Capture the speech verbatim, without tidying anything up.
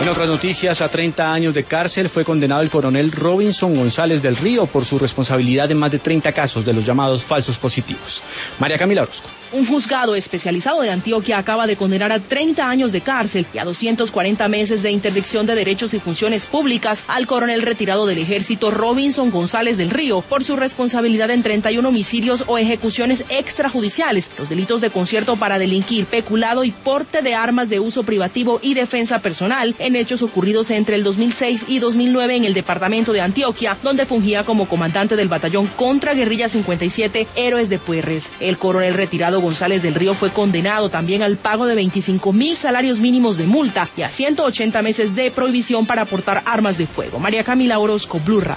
En otras noticias, a treinta años de cárcel fue condenado el coronel Robinson González del Río por su responsabilidad en más de treinta casos de los llamados falsos positivos. María Camila Orozco. Un juzgado especializado de Antioquia acaba de condenar a treinta años de cárcel y a doscientos cuarenta meses de interdicción de derechos y funciones públicas al coronel retirado del ejército Robinson González del Río por su responsabilidad en treinta y uno homicidios o ejecuciones extrajudiciales, los delitos de concierto para delinquir, peculado y porte de armas de uso privativo y defensa personal en hechos ocurridos entre el dos mil seis y dos mil nueve en el departamento de Antioquia, donde fungía como comandante del batallón contra guerrilla cincuenta y siete Héroes de Puerres. El coronel retirado González del Río fue condenado también al pago de veinticinco mil salarios mínimos de multa y a ciento ochenta meses de prohibición para portar armas de fuego. María Camila Orozco, Blue Radio.